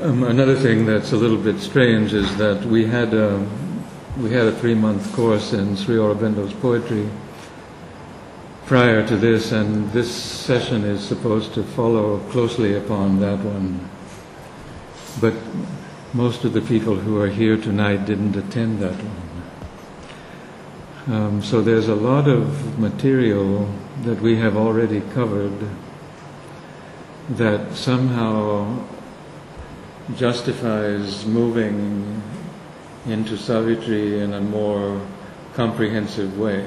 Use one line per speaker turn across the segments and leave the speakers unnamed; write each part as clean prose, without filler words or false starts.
Another thing that's a little bit strange is that we had a 3-month course in Sri Aurobindo's poetry prior to this, and this session is supposed to follow closely upon that one. But most of the people who are here tonight didn't attend that one. So there's a lot of material that we have already covered that somehow justifies moving into Savitri in a more comprehensive way.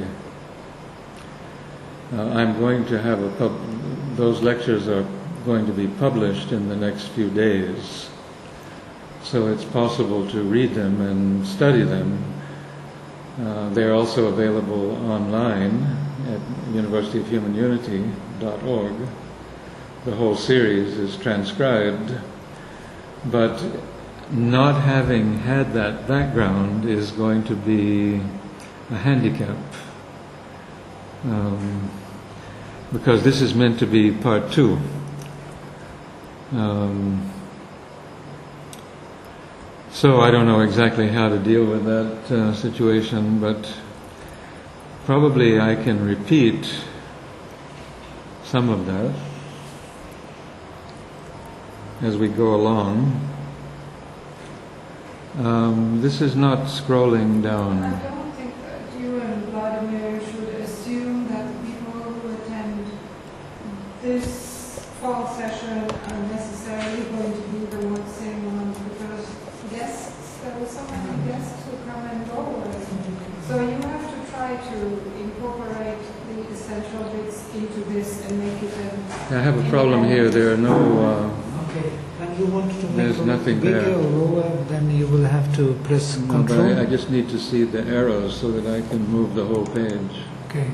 I'm going to have those lectures are going to be published in the next few days, so it's possible to read them and study them. They're also available online at universityofhumanunity.org. The whole series is transcribed, but not having had that background is going to be a handicap, because this is meant to be part 2. So I don't know exactly how to deal with that situation, but probably I can repeat some of that as we go along. This is not scrolling down.
I don't think that you and Vladimir should assume that the people who attend this fall session are necessarily going to be the ones same ones, because there were so many guests who come and go. So you have to try to incorporate the essential bits into this and make it
I have a problem here. There are no...
Okay, and you want to make
there's nothing
bigger
there.
or lower, then you will have to press
No,
Control.
but I just need to see the arrows so that I can move the whole page.
Okay.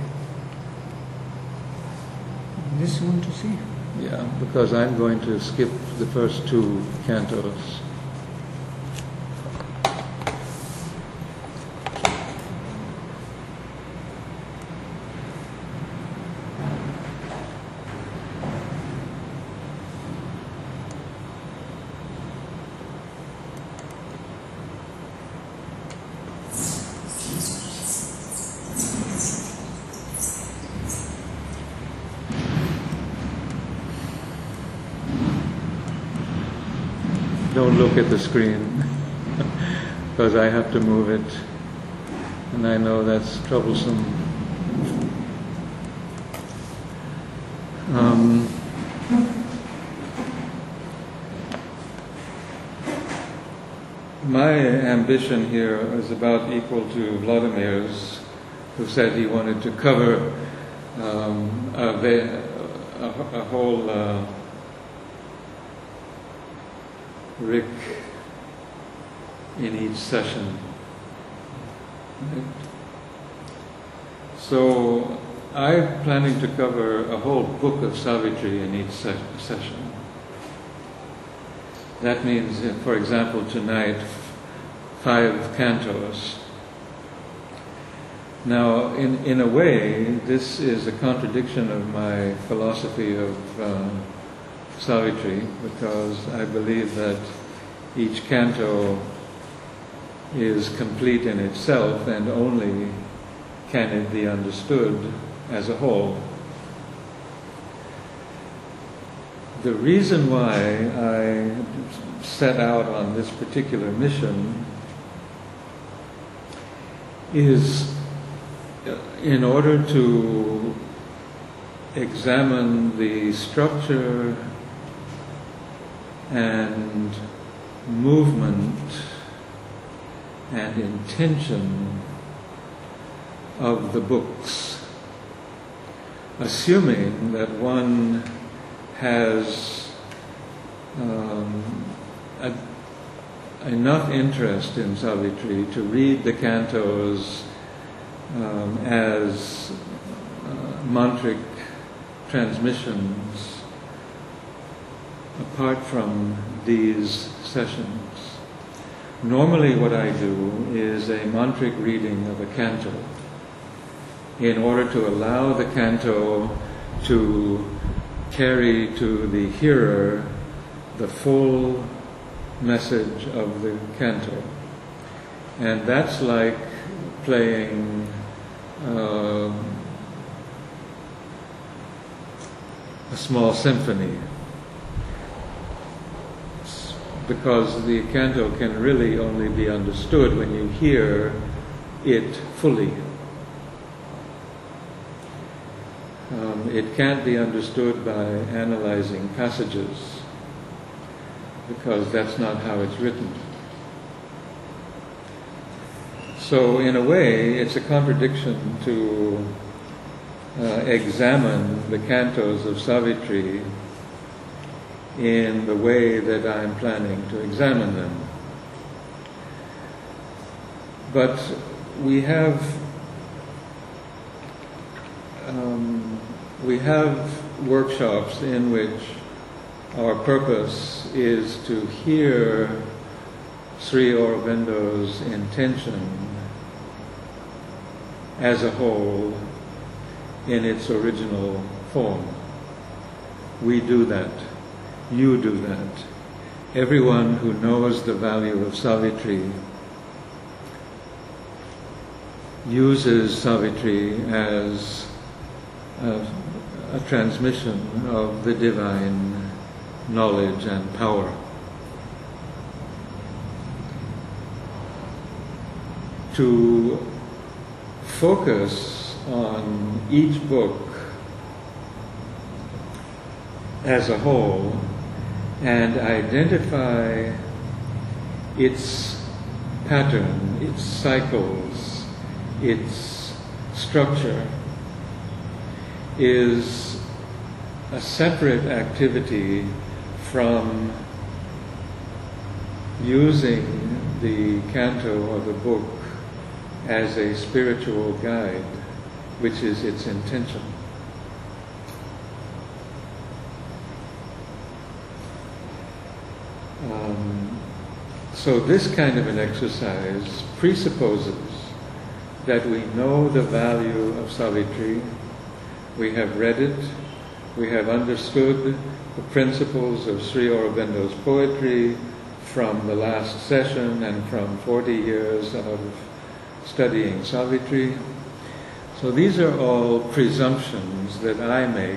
This you want to see?
Yeah, because I'm going to skip the first 2 cantos. Don't look at the screen, because I have to move it, and I know that's troublesome. My ambition here is about equal to Vladimir's, who said he wanted to cover a whole Rik in each session. Right? So I'm planning to cover a whole book of Savitri in each session. That means, for example, tonight, 5 cantos. Now, in a way, this is a contradiction of my philosophy of Savitri, because I believe that each canto is complete in itself and only can it be understood as a whole. The reason why I set out on this particular mission is in order to examine the structure and movement and intention of the books, assuming that one has enough interest in Savitri to read the cantos as mantric transmissions apart from these sessions. Normally what I do is a mantric reading of a canto in order to allow the canto to carry to the hearer the full message of the canto. And that's like playing a small symphony, because the canto can really only be understood when you hear it fully. It can't be understood by analyzing passages, because that's not how it's written. So in a way, it's a contradiction to examine the cantos of Savitri in the way that I'm planning to examine them. But we have workshops in which our purpose is to hear Sri Aurobindo's intention as a whole in its original form. We do that. You do that. Everyone who knows the value of Savitri uses Savitri as a transmission of the divine knowledge and power. To focus on each book as a whole and identify its pattern, its cycles, its structure, is a separate activity from using the canto of the book as a spiritual guide, which is its intention. So this kind of an exercise presupposes that we know the value of Savitri, we have read it, we have understood the principles of Sri Aurobindo's poetry from the last session and from 40 years of studying Savitri. So these are all presumptions that I make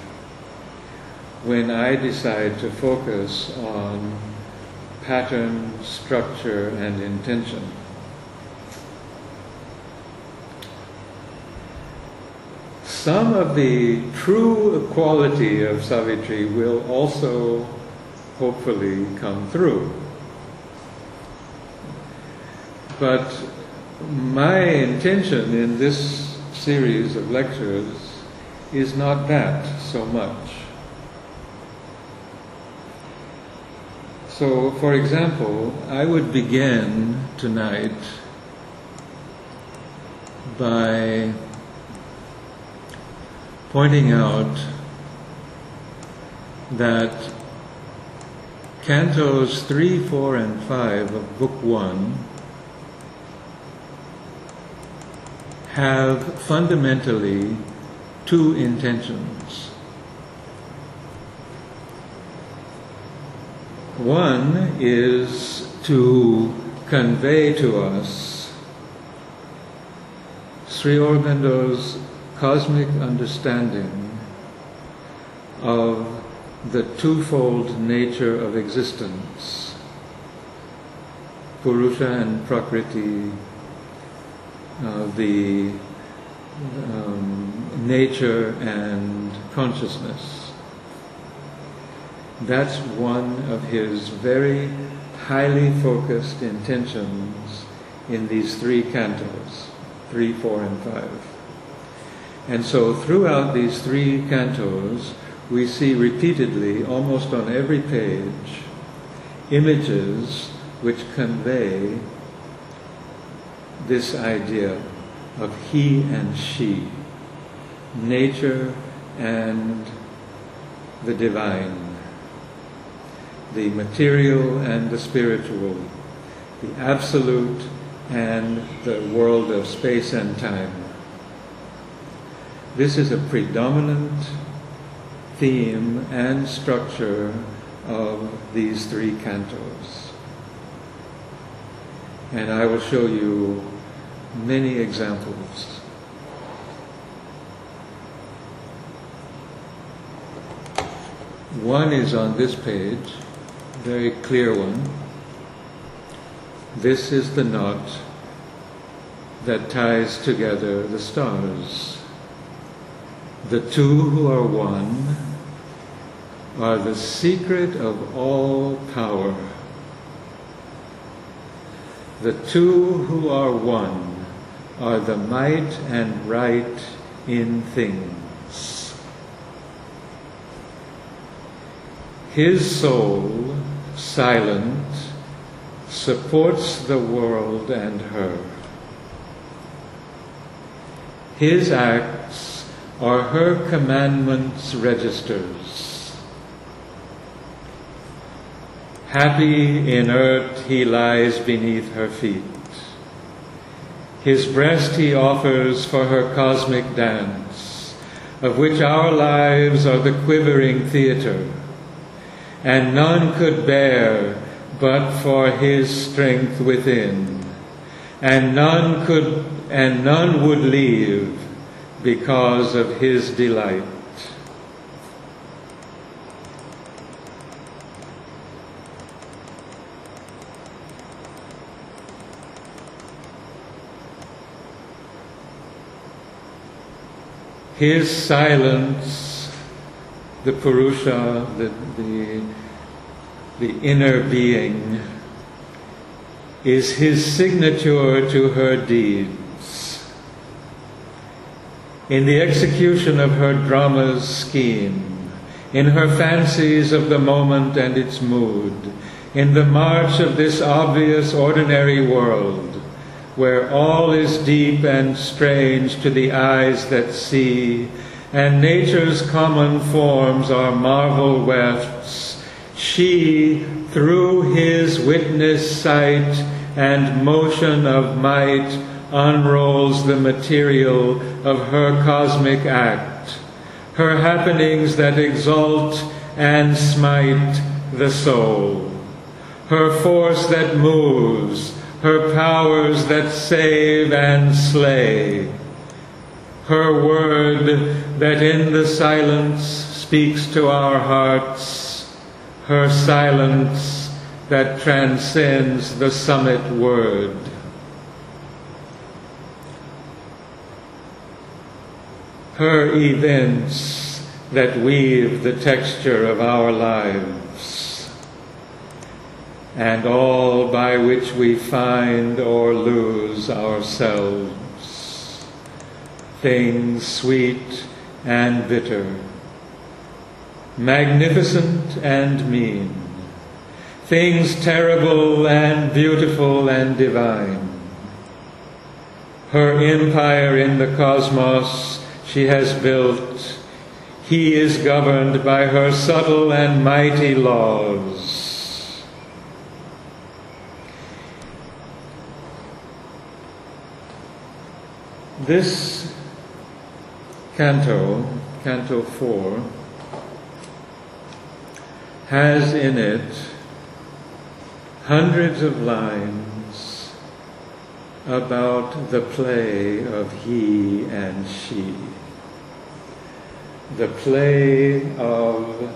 when I decide to focus on pattern, structure, and intention. Some of the true quality of Savitri will also hopefully come through. But my intention in this series of lectures is not that so much. So, for example, I would begin tonight by pointing out that cantos 3, 4, and 5 of Book 1 have fundamentally two intentions. One is to convey to us Sri Aurobindo's cosmic understanding of the twofold nature of existence, Purusha and Prakriti, the nature and consciousness. That's one of his very highly focused intentions in these three cantos, 3, 4, and 5. And so throughout these three cantos, we see repeatedly, almost on every page, images which convey this idea of he and she, nature and the divine, the material and the spiritual, the absolute and the world of space and time. This is a predominant theme and structure of these three cantos. And I will show you many examples. One is on this page, very clear one. This is the knot that ties together the stars. The two who are one are the secret of all power. The two who are one are the might and right in things. His soul, silent, supports the world and her. His acts are her commandments' registers. Happy inert he lies beneath her feet. His breast he offers for her cosmic dance, of which our lives are the quivering theater, and none could bear but for his strength within, and none would leave because of his delight. His silence, the Purusha, the inner being, is his signature to her deeds. In the execution of her drama's scheme, in her fancies of the moment and its mood, in the march of this obvious ordinary world, where all is deep and strange to the eyes that see, and nature's common forms are marvel wefts, she, through his witness sight and motion of might, unrolls the material of her cosmic act, her happenings that exalt and smite the soul, her force that moves, her powers that save and slay, her word that in the silence speaks to our hearts, her silence that transcends the summit word. Her events that weave the texture of our lives, and all by which we find or lose ourselves, things sweet and bitter, magnificent and mean, things terrible and beautiful and divine. Her empire in the cosmos she has built, he is governed by her subtle and mighty laws. This canto, Canto 4, has in it hundreds of lines about the play of he and she, the play of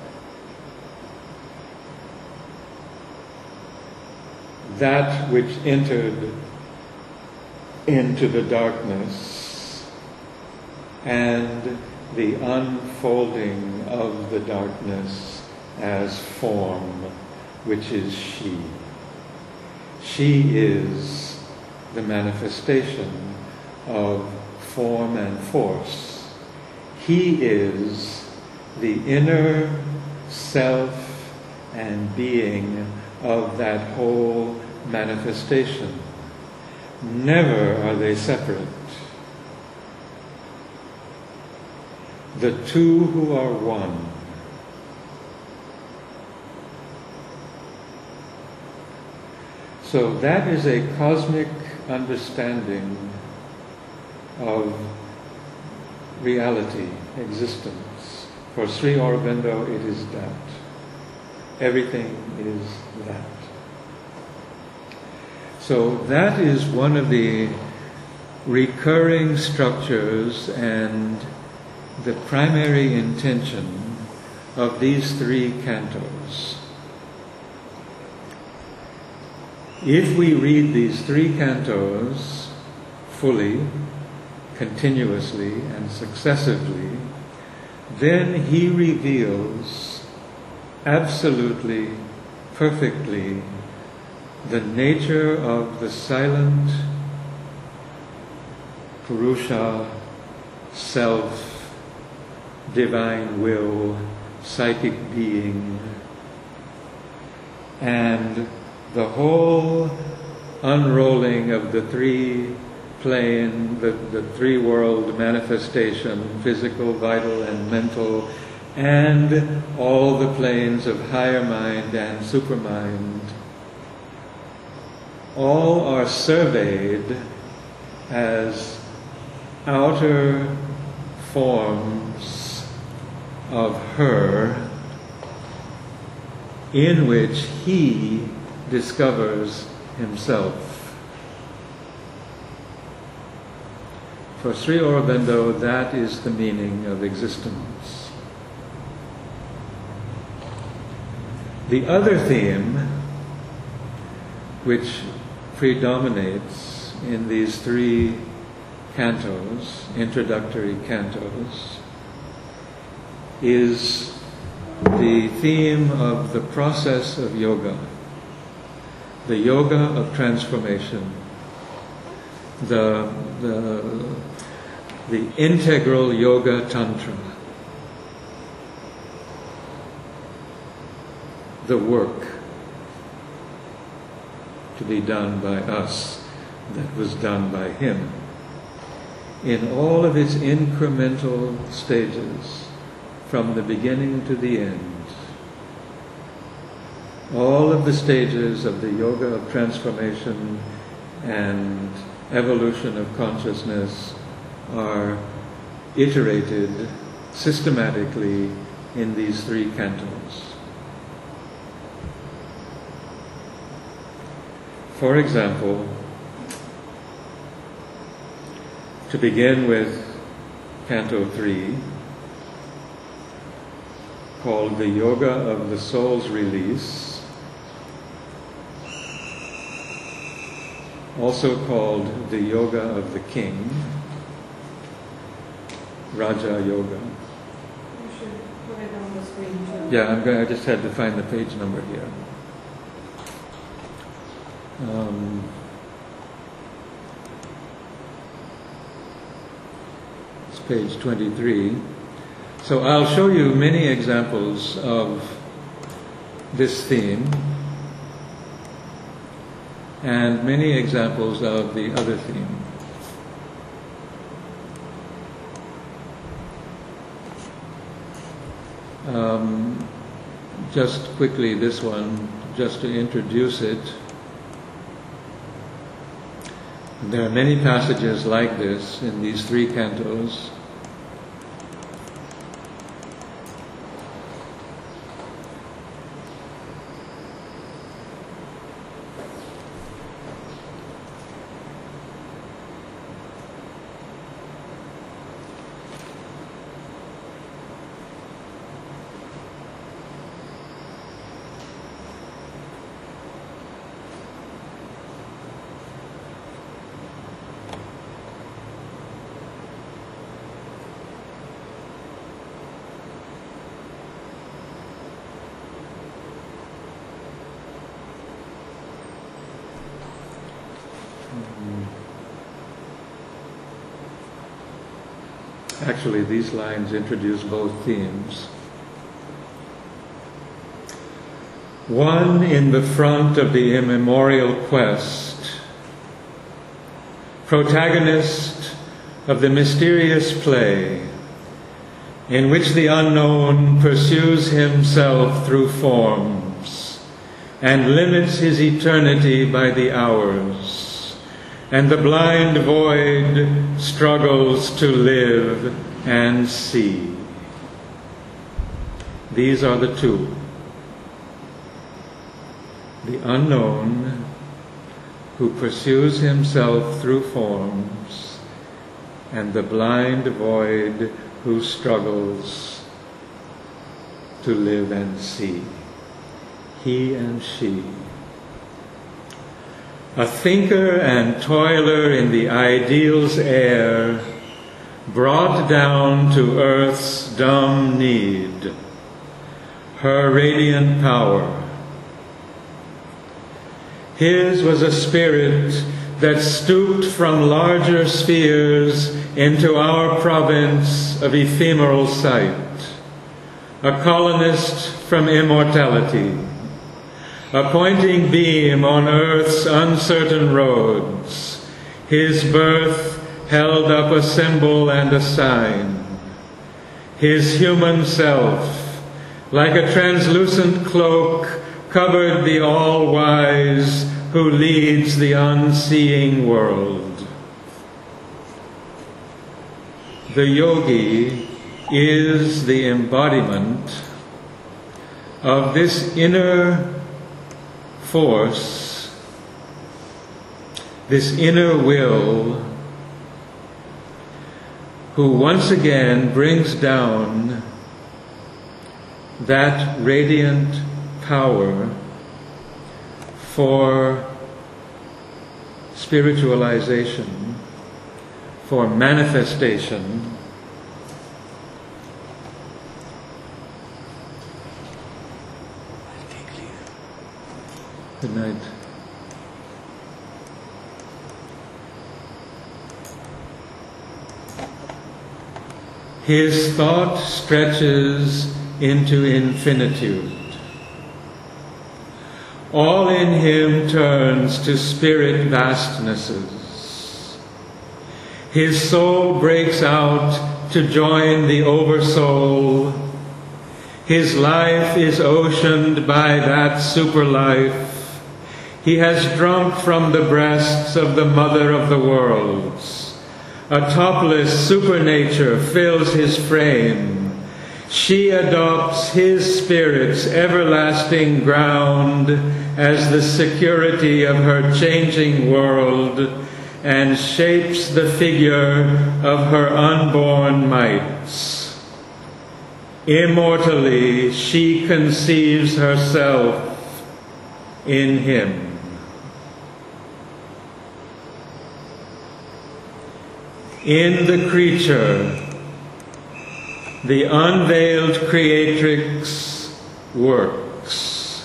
that which entered into the darkness and the unfolding of the darkness as form, which is she. She is the manifestation of form and force. He is the inner self and being of that whole manifestation. Never are they separate. The two who are one. So that is a cosmic understanding of reality, existence. For Sri Aurobindo, it is that. Everything is that. So that is one of the recurring structures and the primary intention of these three cantos. If we read these three cantos fully, continuously, and successively, then he reveals absolutely, perfectly, the nature of the silent Purusha, self, divine will, psychic being, and the whole unrolling of the three plane, the three world manifestation, physical, vital, and mental, and all the planes of higher mind and supermind, all are surveyed as outer forms of her in which he discovers himself. For Sri Aurobindo, that is the meaning of existence. The other theme which predominates in these three cantos, introductory cantos, is the theme of the process of yoga, the yoga of transformation, the integral yoga tantra, the work to be done by us that was done by him in all of its incremental stages from the beginning to the end. All of the stages of the yoga of transformation and evolution of consciousness are iterated systematically in these three cantos. For example, to begin with Canto 3, called the Yoga of the Soul's Release, also called the Yoga of the King, Raja Yoga.
You should put it on the screen too.
Yeah, I just had to find the page number here. It's page 23. So I'll show you many examples of this theme and many examples of the other theme. Just quickly, this one, just to introduce it. There are many passages like this in these three cantos. Actually, these lines introduce both themes. One in the front of the immemorial quest, protagonist of the mysterious play in which the unknown pursues himself through forms and limits his eternity by the hours, and the blind void struggles to live and see. These are the two. The unknown who pursues himself through forms, and the blind void who struggles to live and see. He and she. A thinker and toiler in the ideal's air, brought down to earth's dumb need, her radiant power. His was a spirit that stooped from larger spheres into our province of ephemeral sight, a colonist from immortality, a pointing beam on earth's uncertain roads. His birth held up a symbol and a sign. His human self, like a translucent cloak, covered the all-wise who leads the unseeing world. The yogi is the embodiment of this inner force, this inner will, who once again brings down that radiant power for spiritualization, for manifestation. Good night. His thought stretches into infinitude. All in him turns to spirit vastnesses. His soul breaks out to join the oversoul. His life is oceaned by that super life. He has drunk from the breasts of the mother of the worlds. A topless supernature fills his frame. She adopts his spirit's everlasting ground as the security of her changing world and shapes the figure of her unborn mites. Immortally, she conceives herself in him. In the creature, the unveiled creatrix works.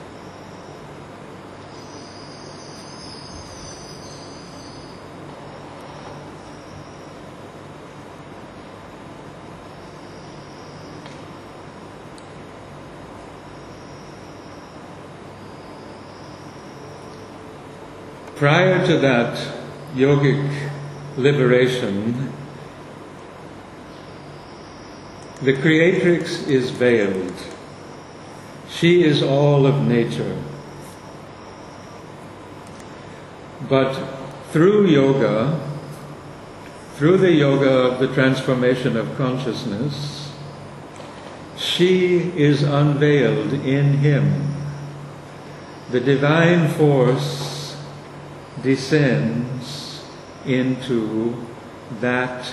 Prior to that yogic liberation, the creatrix is veiled. She is all of nature. But through yoga, through the yoga of the transformation of consciousness, she is unveiled in him. The divine force descends into that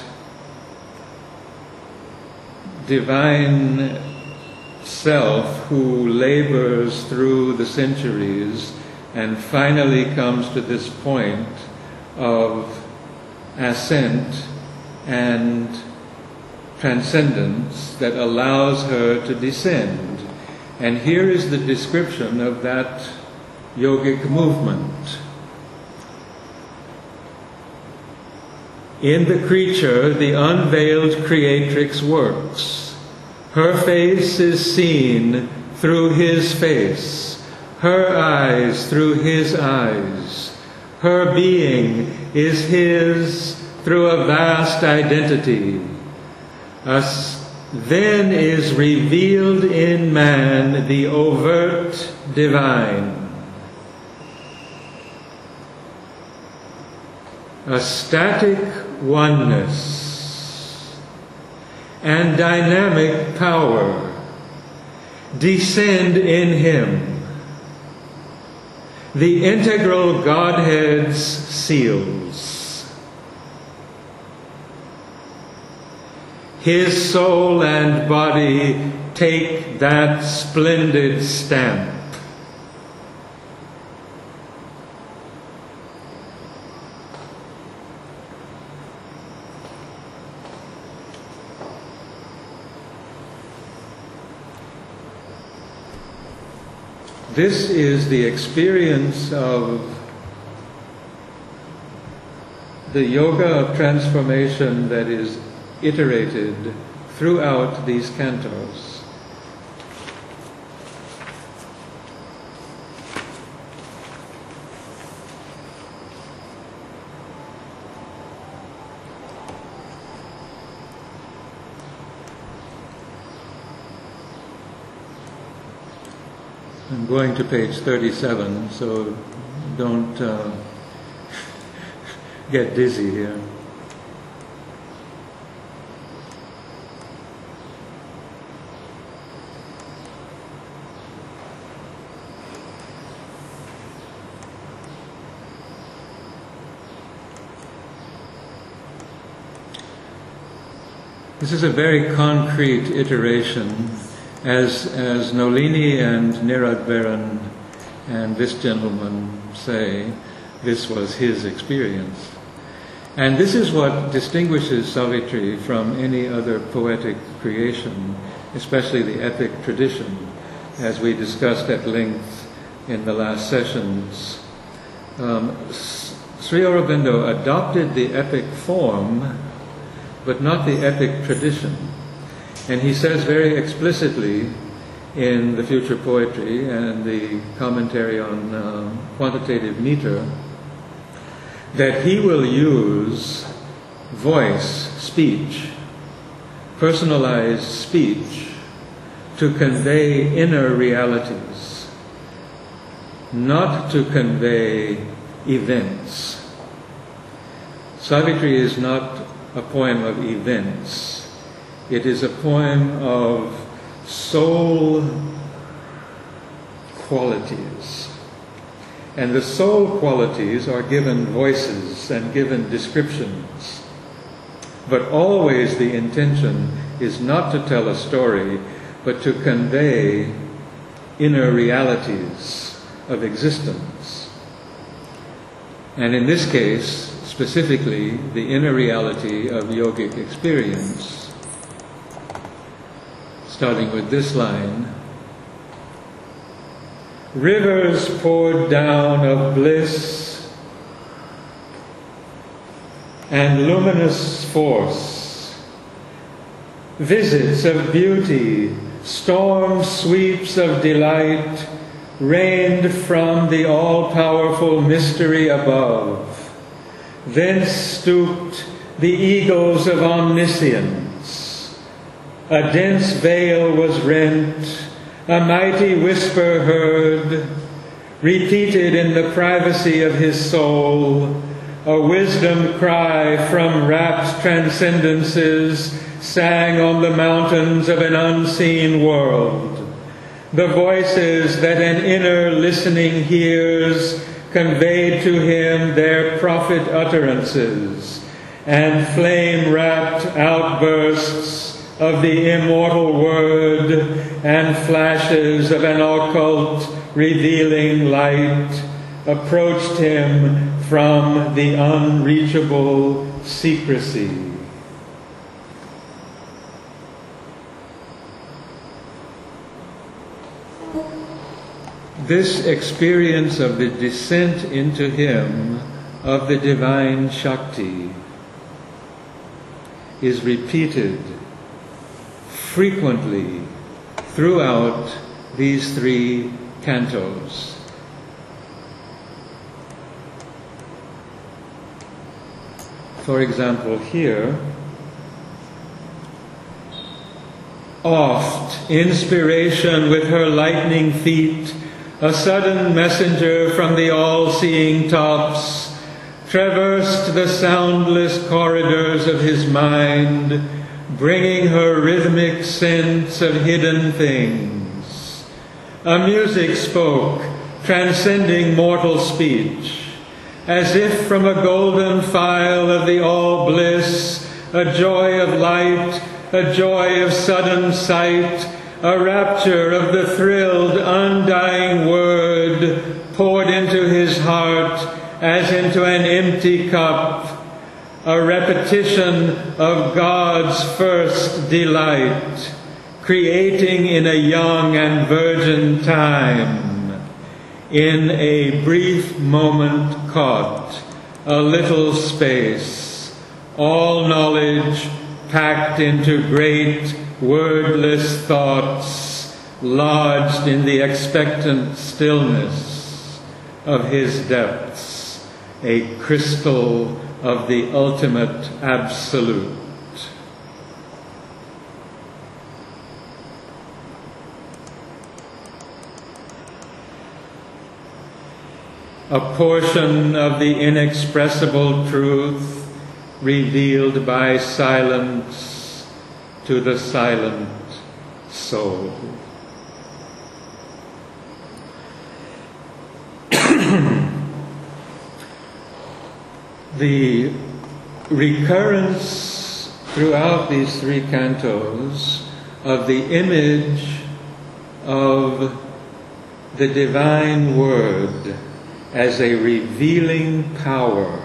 divine self who labors through the centuries and finally comes to this point of ascent and transcendence that allows her to descend. And here is the description of that yogic movement. In the creature, the unveiled creatrix works. Her face is seen through his face, her eyes through his eyes. Her being is his through a vast identity. Then is revealed in man the overt divine. A static oneness and dynamic power descend in him, the integral Godhead's seals. His soul and body take that splendid stamp. This is the experience of the yoga of transformation that is iterated throughout these cantos. I'm going to page 37, so don't get dizzy here. This is a very concrete iteration. As Nolini and Niradvaran and this gentleman say, this was his experience. And this is what distinguishes Savitri from any other poetic creation, especially the epic tradition, as we discussed at length in the last sessions. Sri Aurobindo adopted the epic form, but not the epic tradition. And he says very explicitly in the Future Poetry and the commentary on quantitative meter that he will use voice, speech, personalized speech to convey inner realities, not to convey events. Savitri is not a poem of events. It is a poem of soul qualities. And the soul qualities are given voices and given descriptions. But always the intention is not to tell a story, but to convey inner realities of existence. And in this case, specifically, the inner reality of yogic experience. Starting with this line, rivers poured down of bliss and luminous force, visits of beauty, storm sweeps of delight, rained from the all-powerful mystery above. Thence stooped the eagles of omniscience. A dense veil was rent, a mighty whisper heard, repeated in the privacy of his soul, a wisdom cry from rapt transcendences sang on the mountains of an unseen world. The voices that an inner listening hears conveyed to him their prophet utterances and flame-wrapped outbursts of the immortal word and flashes of an occult revealing light approached him from the unreachable secrecy. This experience of the descent into him of the divine Shakti is repeated frequently throughout these three cantos. For example, here, oft inspiration with her lightning feet, a sudden messenger from the all-seeing tops, traversed the soundless corridors of his mind, bringing her rhythmic sense of hidden things. A music spoke transcending mortal speech, as if from a golden phial of the all-bliss, a joy of light, a joy of sudden sight, a rapture of the thrilled, undying word poured into his heart as into an empty cup, a repetition of God's first delight, creating in a young and virgin time, in a brief moment caught, a little space, all knowledge packed into great wordless thoughts, lodged in the expectant stillness of his depths, a crystal of the ultimate absolute. A portion of the inexpressible truth revealed by silence to the silent soul. The recurrence throughout these three cantos of the image of the divine word as a revealing power.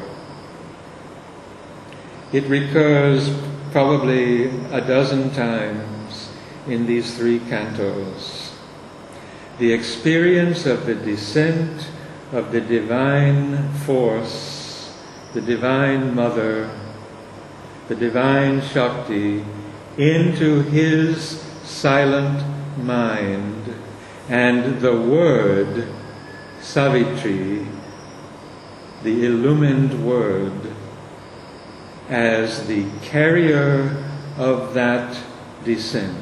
It recurs probably a dozen times in these three cantos. The experience of the descent of the divine force, the divine mother, the divine Shakti, into his silent mind, and the word, Savitri, the illumined word, as the carrier of that descent.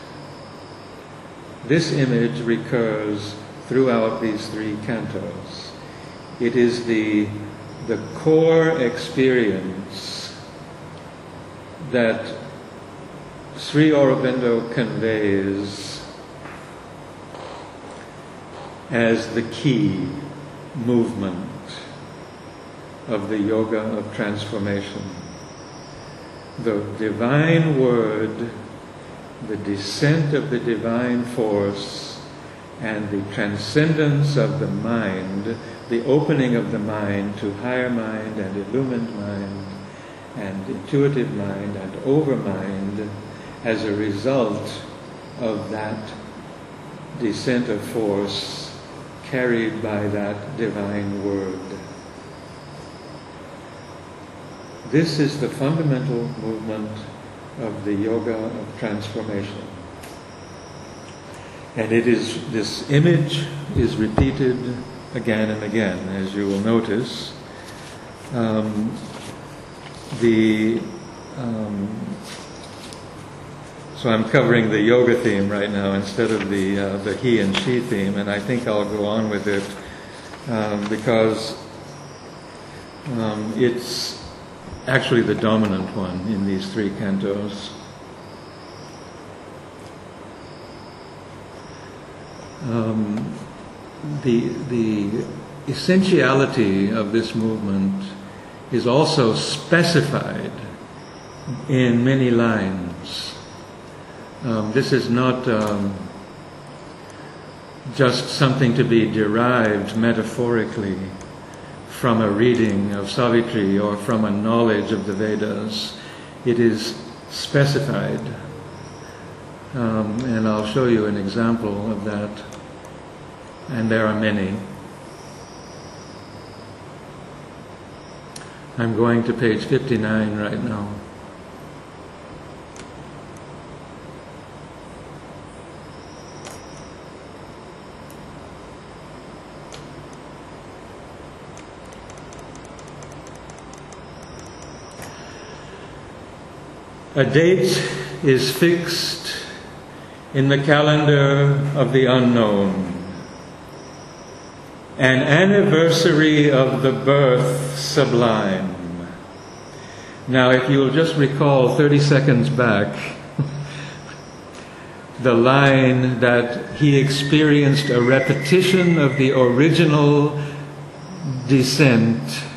This image recurs throughout these three cantos. It is the core experience that Sri Aurobindo conveys as the key movement of the yoga of transformation. The divine word, the descent of the divine force, and the transcendence of the mind, the opening of the mind to higher mind and illumined mind and intuitive mind and overmind as a result of that descent of force carried by that divine word. This is the fundamental movement of the yoga of transformation. And this image is repeated again and again, as you will notice. So I'm covering the yoga theme right now instead of the he and she theme, and I think I'll go on with it because it's actually the dominant one in these three cantos. The essentiality of this movement is also specified in many lines. This is not just something to be derived metaphorically from a reading of Savitri or from a knowledge of the Vedas. It is specified. And I'll show you an example of that. And there are many. I'm going to page 59 right now. A date is fixed in the calendar of the unknown. An anniversary of the birth sublime. Now, if you will just recall 30 seconds back, the line that he experienced a repetition of the original descent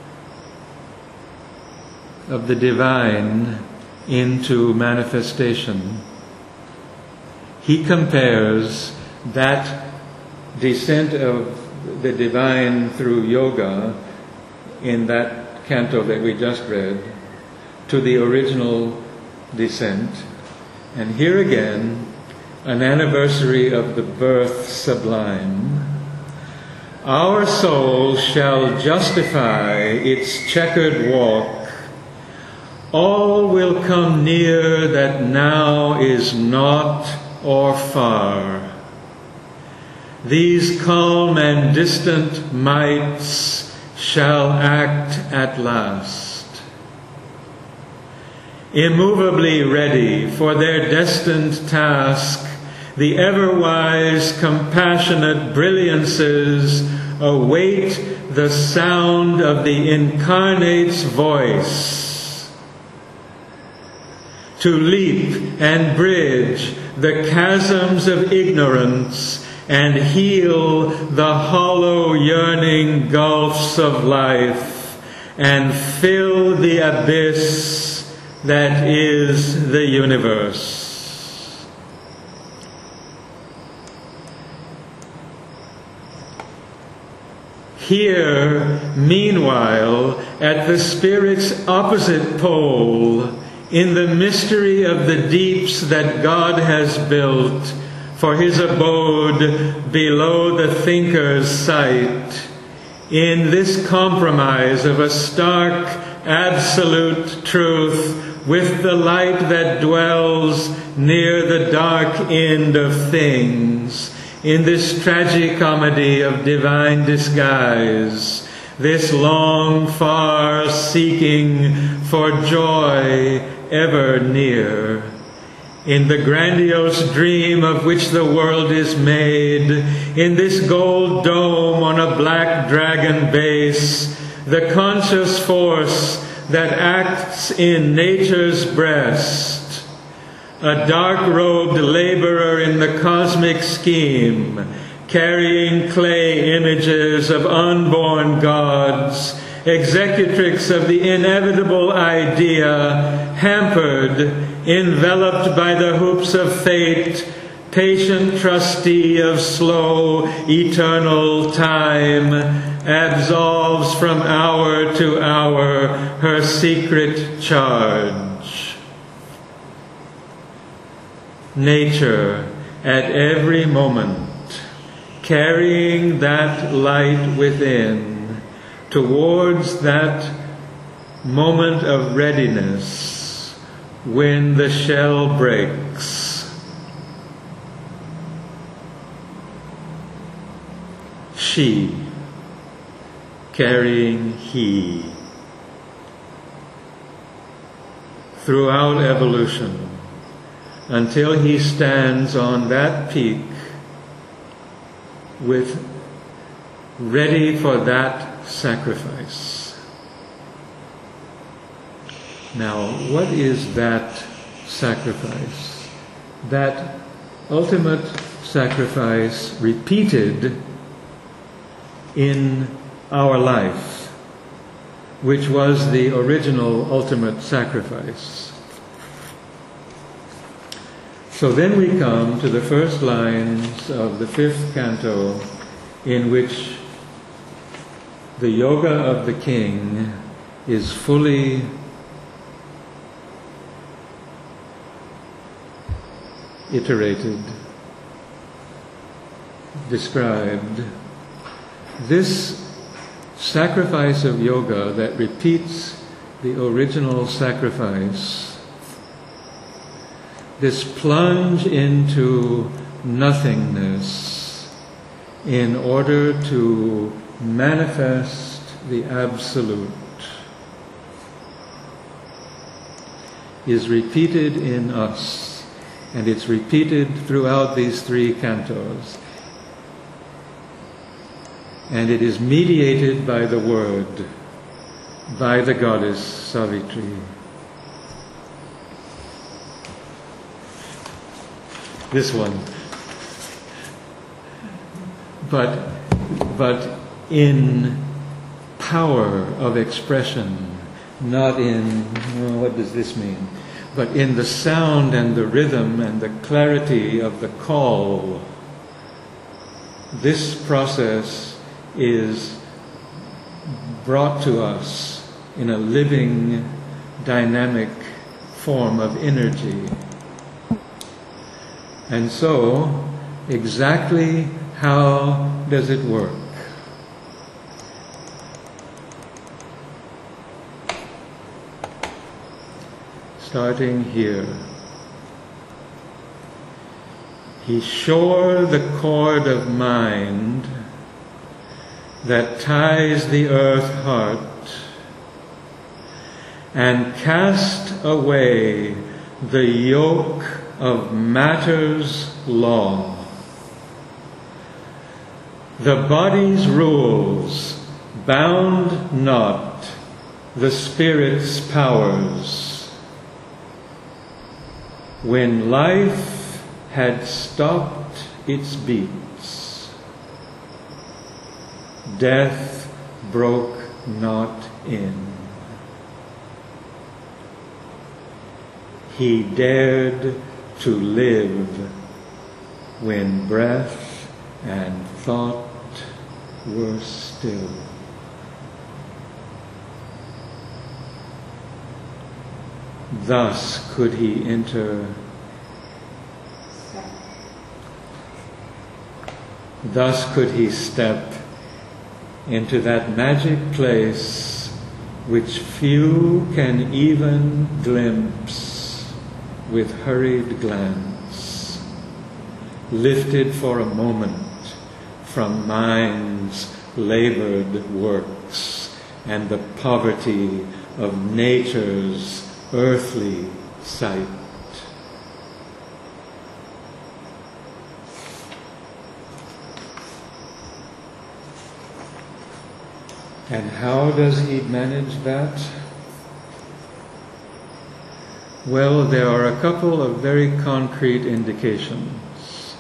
of the divine into manifestation. He compares that descent of the divine through yoga in that canto that we just read to the original descent. And here again, an anniversary of the birth sublime. Our soul shall justify its checkered walk. All will come near that now is naught or far. These calm and distant mights shall act at last, immovably ready for their destined task. The ever-wise, compassionate brilliances await the sound of the incarnate's voice to leap and bridge the chasms of ignorance and heal the hollow yearning gulfs of life and fill the abyss that is the universe. Here, meanwhile, at the Spirit's opposite pole, in the mystery of the deeps that God has built for his abode below the thinker's sight, in this compromise of a stark, absolute truth with the light that dwells near the dark end of things, in this tragicomedy of divine disguise, this long, far seeking for joy ever near, in the grandiose dream of which the world is made, in this gold dome on a black dragon base, the conscious force that acts in nature's breast, a dark-robed laborer in the cosmic scheme, carrying clay images of unborn gods, executrix of the inevitable idea, hampered, enveloped by the hoops of fate, patient trustee of slow, eternal time, absolves from hour to hour her secret charge. Nature, at every moment, carrying that light within towards that moment of readiness when the shell breaks. She carrying he throughout evolution until he stands on that peak with ready for that sacrifice. Now, what is that sacrifice? That ultimate sacrifice repeated in our life, which was the original ultimate sacrifice. So then we come to the first lines of the 5th canto, in which the yoga of the king is fully iterated, described. This sacrifice of yoga that repeats the original sacrifice, this plunge into nothingness in order to manifest the absolute, is repeated in us, and it's repeated throughout these 3 cantos. And it is mediated by the Word, by the goddess Savitri. this one. But in power of expression, not in, well, what does this mean? But in the sound and the rhythm and the clarity of the call. This process is brought to us in a living, dynamic form of energy. And so, exactly how does it work? Starting here. He shore the cord of mind that ties the earth heart and cast away the yoke of matter's law. The body's rules bound not the spirit's powers. When life had stopped its beats, death broke not in. He dared to live when breath and thought were still. Thus could he enter. Thus could he step into that magic place which few can even glimpse with hurried glance, lifted for a moment from mind's labored works and the poverty of nature's earthly sight. And how does he manage that? Well, there are a couple of very concrete indications.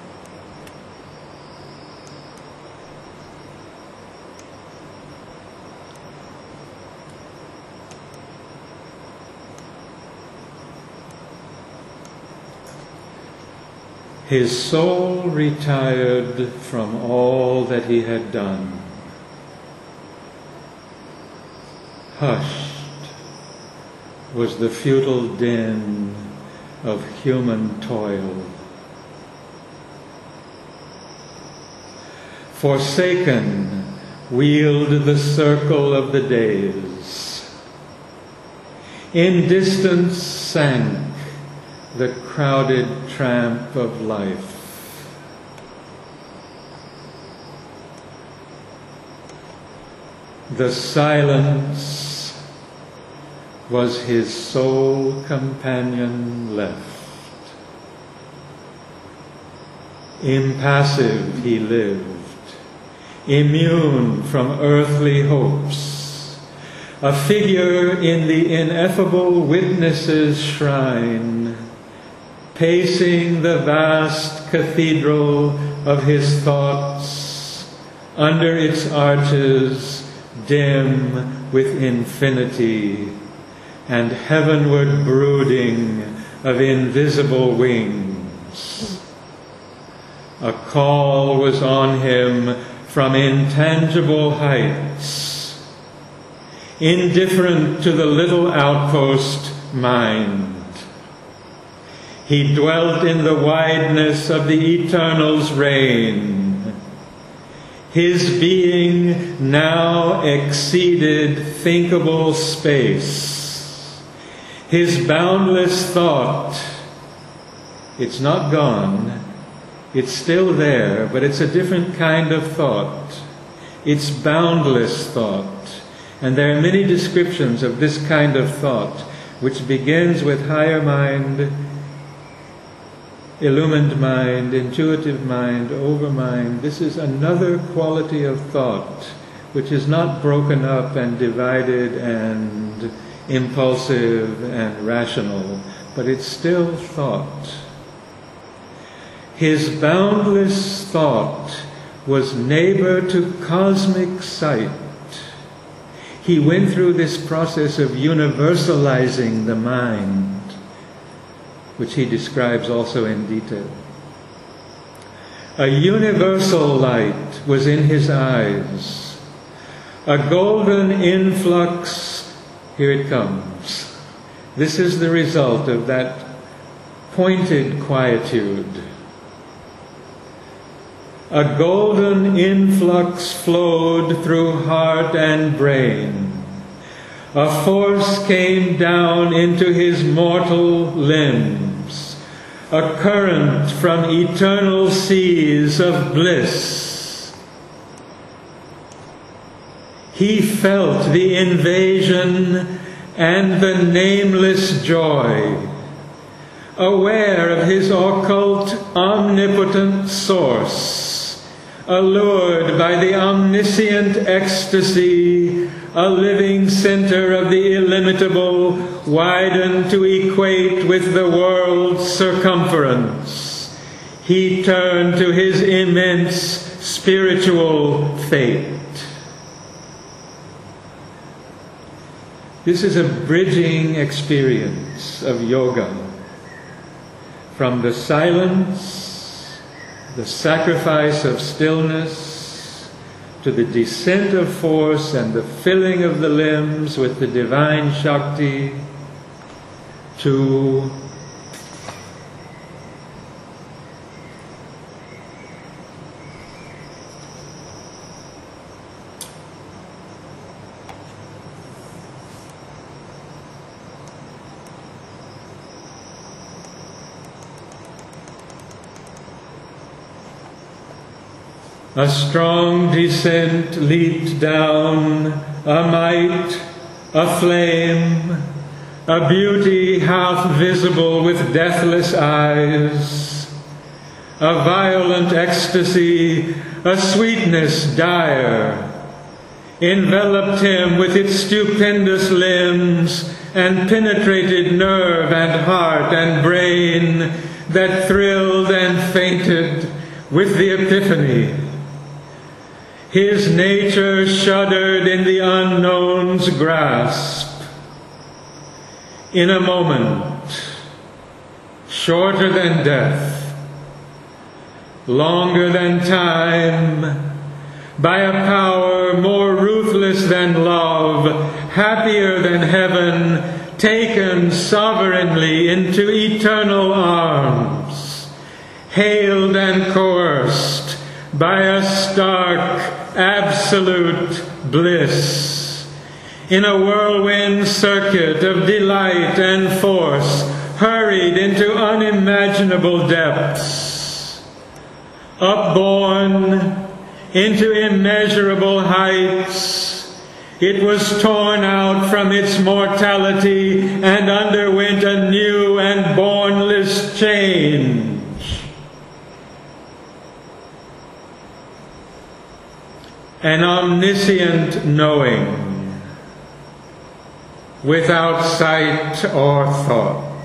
His soul retired from all that he had done. Hushed was the futile din of human toil. Forsaken wheeled the circle of the days. In distance sank the crowded tramp of life. The silence was his sole companion left. Impassive he lived, immune from earthly hopes, a figure in the ineffable witness's shrine, pacing the vast cathedral of his thoughts, under its arches dim with infinity, and heavenward brooding of invisible wings. A call was on him from intangible heights, indifferent to the little outpost mind. He dwelt in the wideness of the Eternal's reign. His being now exceeded thinkable space. His boundless thought, it's not gone, it's still there, but it's a different kind of thought. It's boundless thought. And there are many descriptions of this kind of thought, which begins with higher mind, illumined mind, intuitive mind, overmind. This is another quality of thought, which is not broken up and divided and impulsive and rational, but it's still thought. His boundless thought was neighbor to cosmic sight. He went through this process of universalizing the mind, which he describes also in detail. A universal light was in his eyes, a golden influx. Here it comes. This is the result of that pointed quietude. A golden influx flowed through heart and brain. A force came down into his mortal limbs, a current from eternal seas of bliss. He felt the invasion and the nameless joy, aware of his occult, omnipotent source, allured by the omniscient ecstasy, a living center of the illimitable, widened to equate with the world's circumference. He turned to his immense spiritual fate. This is a bridging experience of yoga from the silence, the sacrifice of stillness, to the descent of force and the filling of the limbs with the divine Shakti, to a strong descent leaped down, a might, a flame, a beauty half visible with deathless eyes, a violent ecstasy, a sweetness dire, enveloped him with its stupendous limbs and penetrated nerve and heart and brain that thrilled and fainted with the epiphany. His nature shuddered in the unknown's grasp. In a moment, shorter than death, longer than time, by a power more ruthless than love, happier than heaven, taken sovereignly into eternal arms, hailed and coerced by a stark, absolute bliss. In a whirlwind circuit of delight and force, hurried into unimaginable depths. Upborne into immeasurable heights, it was torn out from its mortality and underwent a new and bornless change. An omniscient knowing, without sight or thought.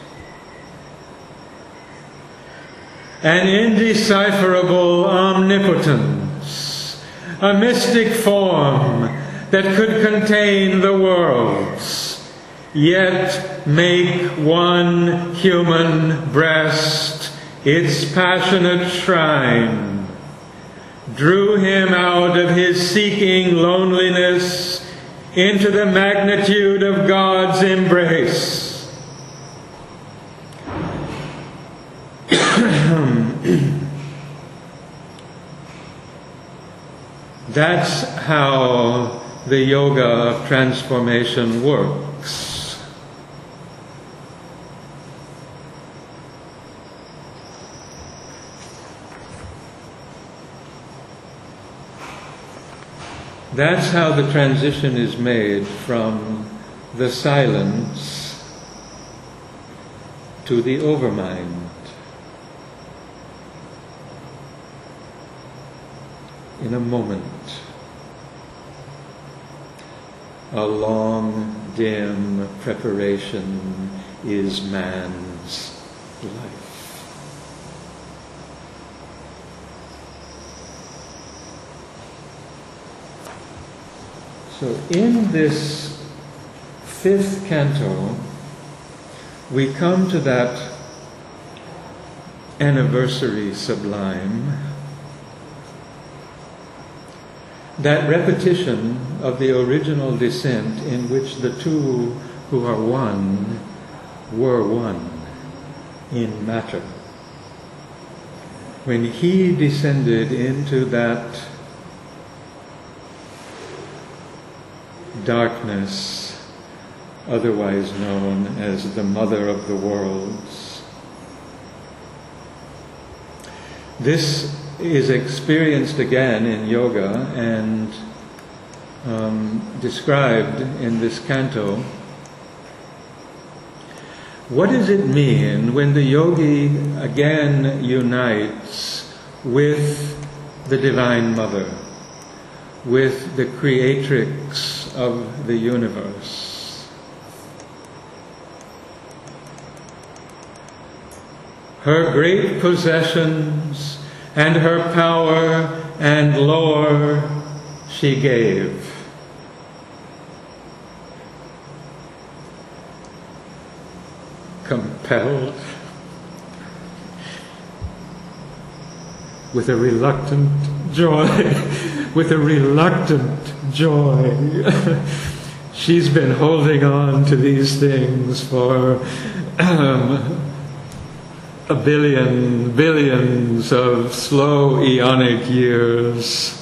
An indecipherable omnipotence, a mystic form that could contain the worlds, yet make one human breast its passionate shrine, drew him out of his seeking loneliness into the magnitude of God's embrace. That's how the yoga of transformation works. That's how the transition is made from the silence to the overmind. In a moment, a long, dim preparation is man's life. So in this fifth canto, we come to that anniversary sublime, that repetition of the original descent in which the two who are one were one in matter. When he descended into that darkness, otherwise known as the mother of the worlds. This is experienced again in yoga and described in this canto. What does it mean when the yogi again unites with the Divine Mother, with the creatrix of the universe? Her great possessions and her power and lore she gave. Compelled, with a reluctant joy, with a reluctant joy. She's been holding on to these things for billions of slow eonic years.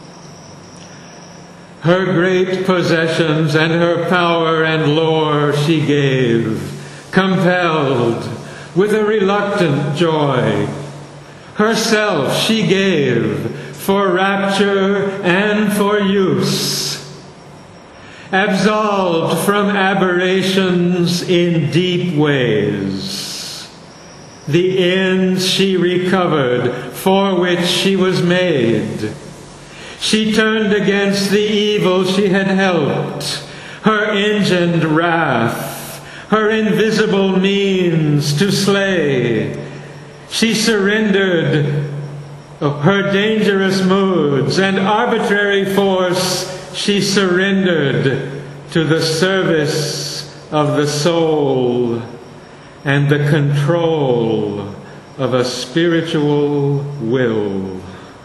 Her great possessions and her power and lore she gave, compelled with a reluctant joy. Herself she gave for rapture and for use, absolved from aberrations in deep ways. The ends she recovered for which she was made. She turned against the evil she had helped, her engined wrath, her invisible means to slay. She surrendered her dangerous moods and arbitrary force. She surrendered to the service of the soul and the control of a spiritual will.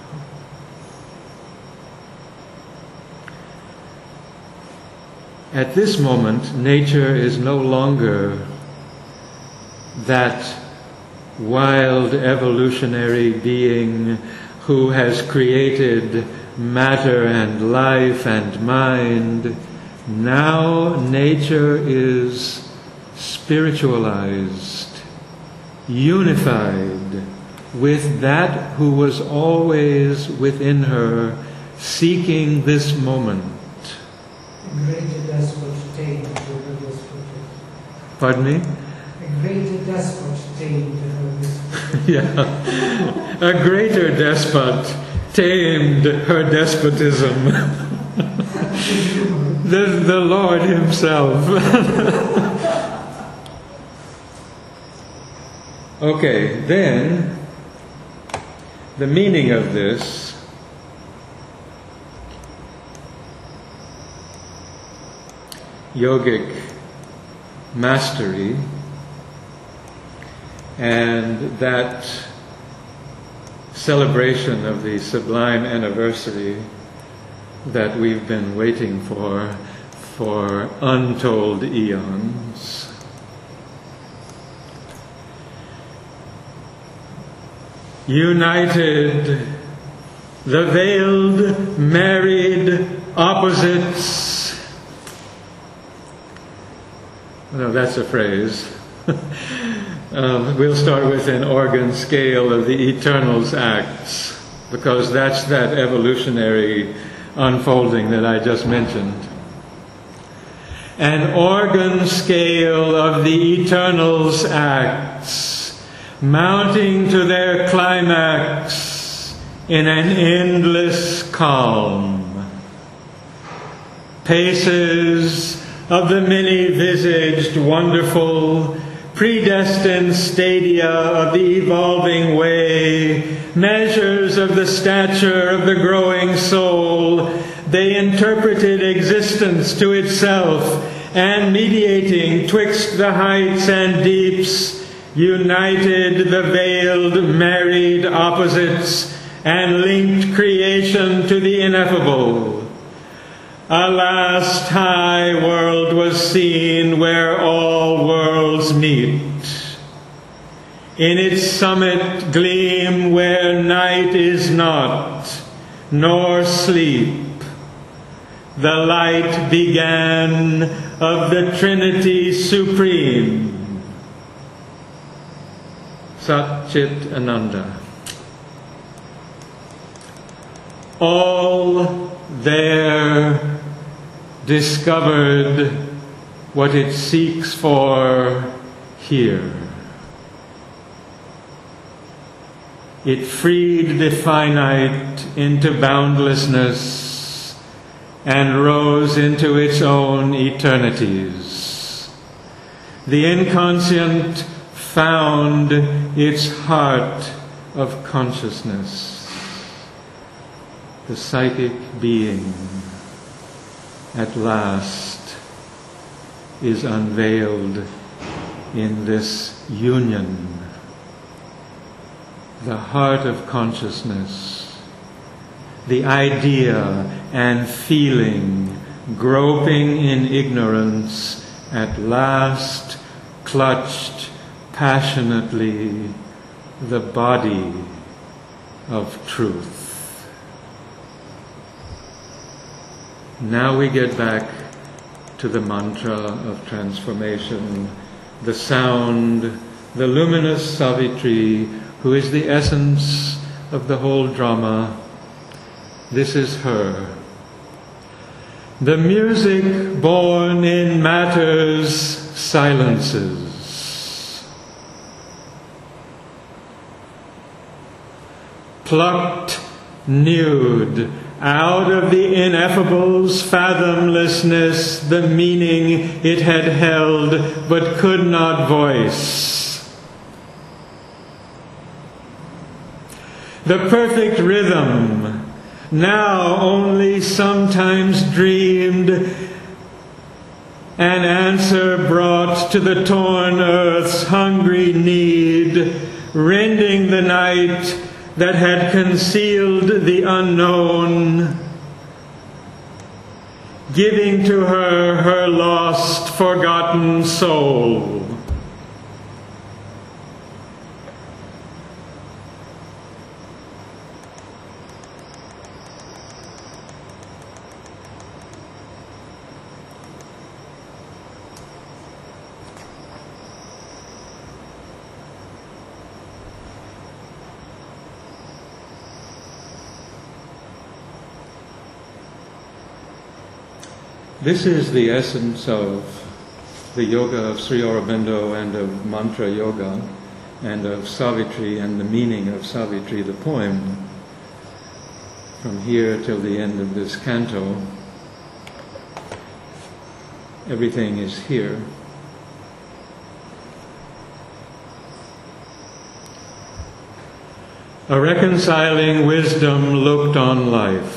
At this moment, nature is no longer that wild evolutionary being who has created matter and life and mind. Now nature is spiritualized, unified with that who was always within her, seeking this moment.
A greater despot tamed her despotism.
Pardon me?
A greater despot tamed her despotism.
Yeah. A greater despot tamed her despotism. The Lord Himself. Okay, then the meaning of this yogic mastery and that celebration of the sublime anniversary that we've been waiting for untold eons. United, the veiled, married opposites. No, that's a phrase. We'll start with an organ scale of the Eternal's acts, because that's that evolutionary unfolding that I just mentioned. An organ scale of the Eternal's acts, mounting to their climax in an endless calm. Paces of the many-visaged, wonderful, predestined stadia of the evolving way, measures of the stature of the growing soul, they interpreted existence to itself, and mediating twixt the heights and deeps, united the veiled, married opposites, and linked creation to the ineffable. A last high world was seen where all worlds meet. In its summit gleam where night is not, nor sleep. The light began of the Trinity Supreme. Sat Chit Ananda. All there discovered what it seeks for here. It freed the finite into boundlessness and rose into its own eternities. The inconscient found its heart of consciousness. The psychic being at last is unveiled in this union. The heart of consciousness, the idea and feeling groping in ignorance, at last clutched passionately the body of truth. Now we get back to the mantra of transformation, the sound, the luminous Savitri, who is the essence of the whole drama. This is her. The music born in matter's silences. Plucked nude out of the ineffable's fathomlessness, the meaning it had held but could not voice. The perfect rhythm, now only sometimes dreamed, an answer brought to the torn earth's hungry need, rending the night that had concealed the unknown, giving to her her lost, forgotten soul. This is the essence of the yoga of Sri Aurobindo and of mantra yoga and of Savitri and the meaning of Savitri, the poem, from here till the end of this canto. Everything is here. A reconciling wisdom looked on life.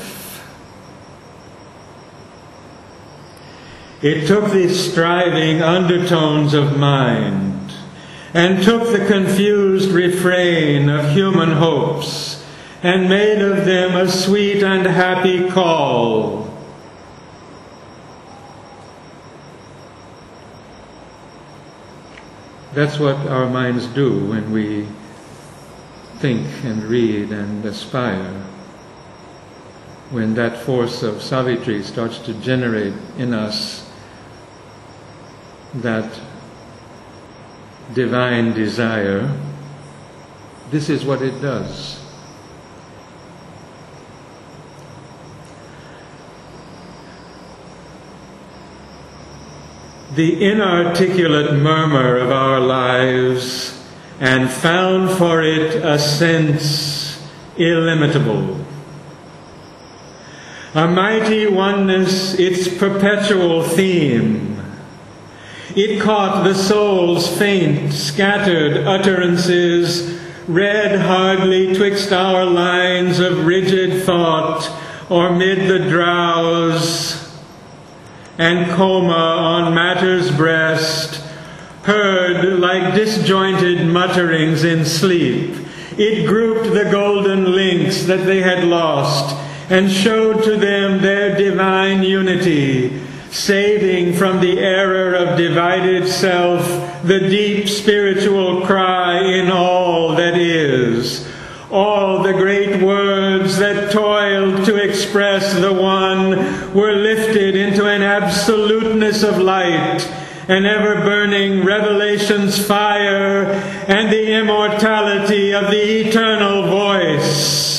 It took the striving undertones of mind and took the confused refrain of human hopes and made of them a sweet and happy call. That's what our minds do when we think and read and aspire. When that force of Savitri starts to generate in us that divine desire, this is what it does. The inarticulate murmur of our lives, and found for it a sense illimitable. A mighty oneness, its perpetual theme. It caught the soul's faint, scattered utterances, read hardly twixt our lines of rigid thought, or mid the drowse and coma on matter's breast, heard like disjointed mutterings in sleep. It grouped the golden links that they had lost and showed to them their divine unity, saving from the error of divided self the deep spiritual cry in all that is. All the great words that toiled to express the one were lifted into an absoluteness of light, an ever-burning revelation's fire, and the immortality of the eternal voice.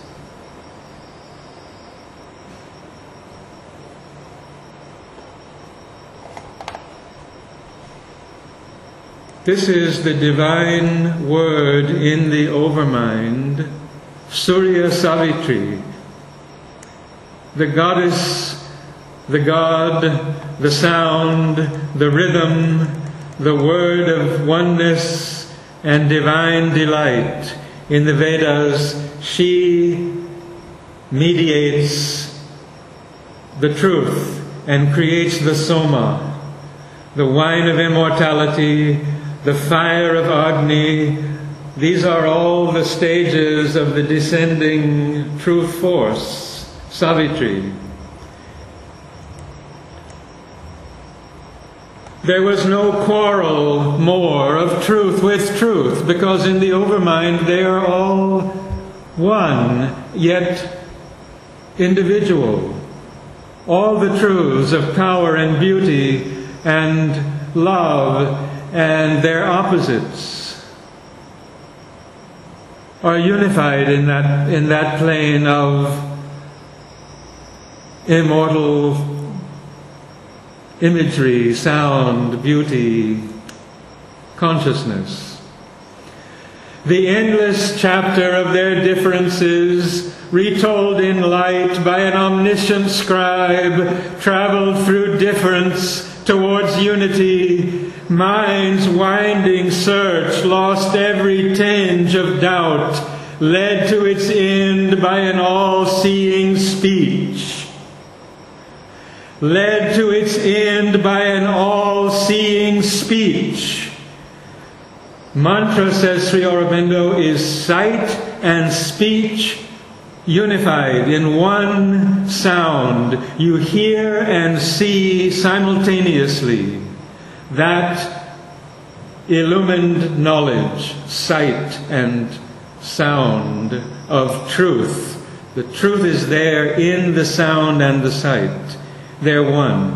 This is the divine word in the overmind, Surya Savitri, the goddess, the god, the sound, the rhythm, the word of oneness and divine delight. In the Vedas, she mediates the truth and creates the soma, the wine of immortality, the fire of Agni. These are all the stages of the descending truth force, Savitri. There was no quarrel more of truth with truth, because in the overmind they are all one, yet individual. All the truths of power and beauty and love and their opposites are unified in that plane of immortal imagery, sound, beauty, consciousness. The endless chapter of their differences, retold in light by an omniscient scribe, traveled through difference towards unity. Mind's winding search lost every tinge of doubt, led to its end by an all-seeing speech. Led to its end by an all-seeing speech. Mantra, says Sri Aurobindo, is sight and speech unified in one sound. You hear and see simultaneously. That illumined knowledge, sight and sound of truth. The truth is there in the sound and the sight. They're one.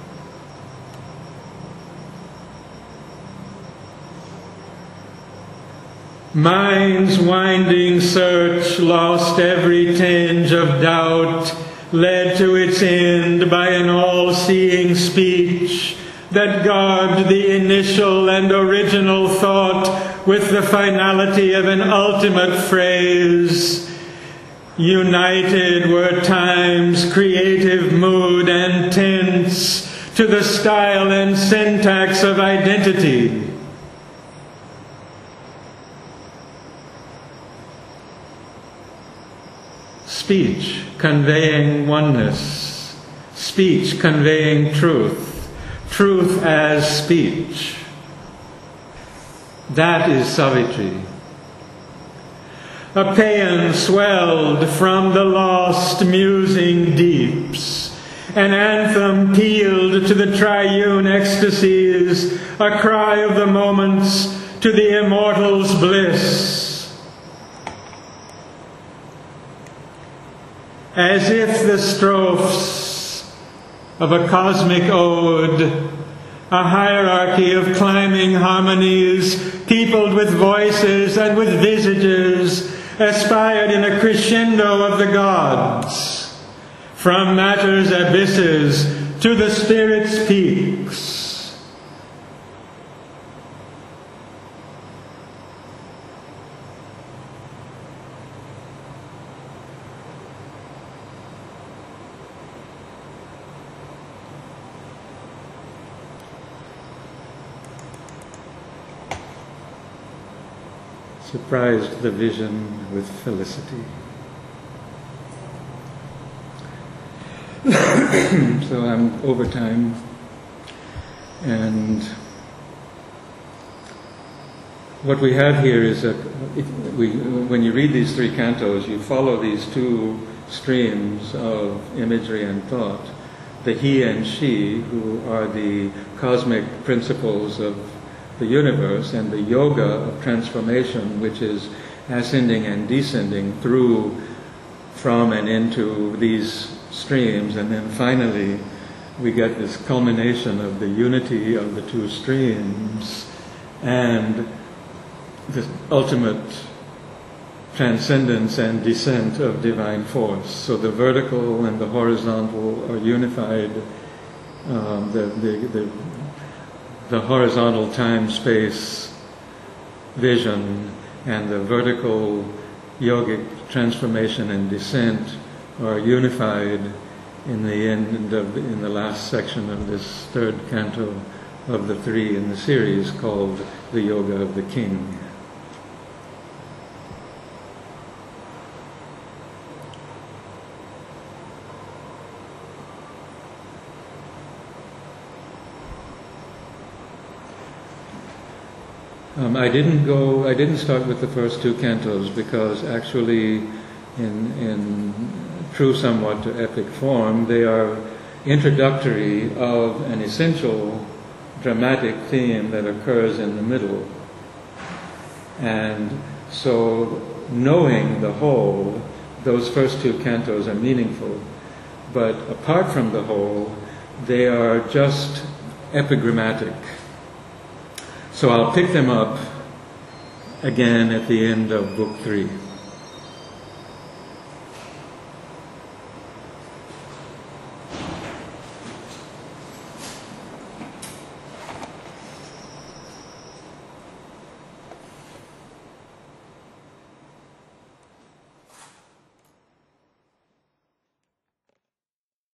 Mind's winding search lost every tinge of doubt, led to its end by an all-seeing speech that garbed the initial and original thought with the finality of an ultimate phrase. United were time's creative mood and tense to the style and syntax of identity. Speech conveying oneness, speech conveying truth, truth as speech. That is Savitri. A paean swelled from the lost musing deeps. An anthem pealed to the triune ecstasies, a cry of the moments to the immortal's bliss. As if the strophes of a cosmic ode, a hierarchy of climbing harmonies, peopled with voices and with visages, aspired in a crescendo of the gods, from matter's abysses to the spirit's peaks. Surprised the vision with felicity. So I'm over time. And what we have here is when you read these three cantos, you follow these two streams of imagery and thought. The he and she, who are the cosmic principles of the universe, and the yoga of transformation, which is ascending and descending through, from and into these streams, and then finally we get this culmination of the unity of the two streams and the ultimate transcendence and descent of divine force. So the vertical and the horizontal are unified. The horizontal time-space vision and the vertical yogic transformation and descent are unified in the last section of this third canto of the three in the series, called the Yoga of the King. I didn't start with the first two cantos because actually in true somewhat to epic form, they are introductory of an essential dramatic theme that occurs in the middle. And so knowing the whole, those first two cantos are meaningful. But apart from the whole, they are just epigrammatic. So I'll pick them up again at the end of Book 3.